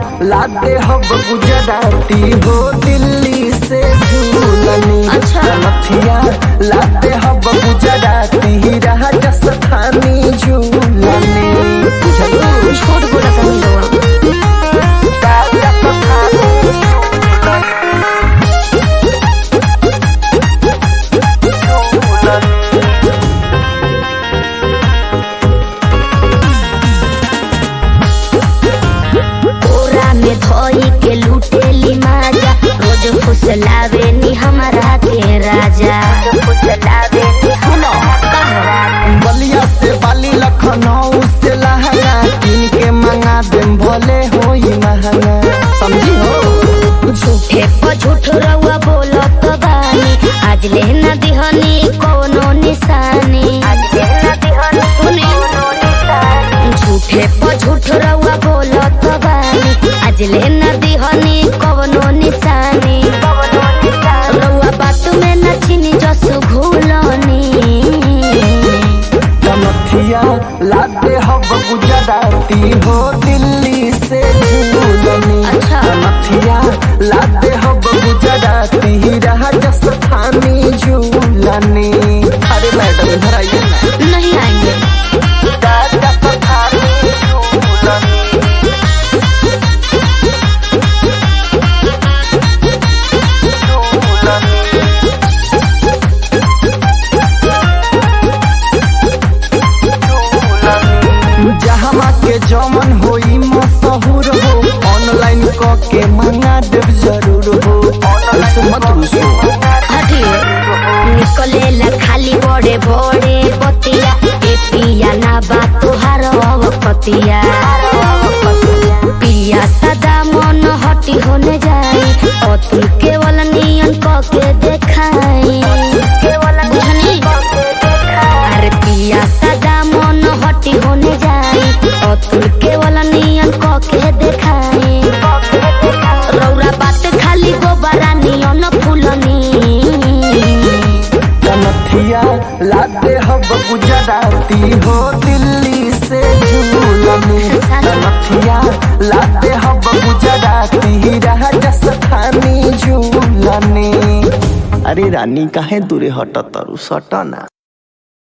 लाते हब गुजराती हो दिल्ली से झूलनी। अच्छा। कनथिया लाते हब गुजराती राजस्थानी झूलनी। छोट बोला धोई के लूटेली माजा रोज फुसलावे नी हमारा के राजा फुसलावे नी सुनो बलिया से बाली लखनऊ से लहंगा किन के मंगा देम भले होई महंगा। समझी हो झूठे पर झूठ रउआ बोलत बानी आज लेना दिहनी कोनो निशानी आज लेना दिहनी सुनी झूठे पर झूठ रउआ बोलत बानी आज लेना दिहनी कवनो निशानी रउआ बात में नचिनी जसु घुलनी। कनथिया लाते हब गुजराती हो दिल्ली से झूलनी। अच्छा। कनथिया लाते हब गुजराती राजस्थानी झूलनी। अरे मैडम इधर आइए ना। नहीं आएंगे। राजस्थानी झूलनी। जहाँ के जमन होई मशहूर हो ऑनलाइन क के मंगा देव जरूर हो। ऐसे मत रुसो। निकलेला खाली बड़े बड़े पतिया ए पिया ना बात तोहार पतिया पिया सदा मन हटी होने जाए अतुल केवल नियन क के देखाई अरे पिया सदा मन हटी होने जाए अतुल केवल नियन क के देखाई रौरा बात खाली गोबरा नियन फूलनी। कनथिया लाते हब गुजराती हो दिल्ली से झूलनी। कनथिया लाते हब गुजराती राजस्थानी झूलनी। अरे रानी काहे दूरे हटत तारू सटना।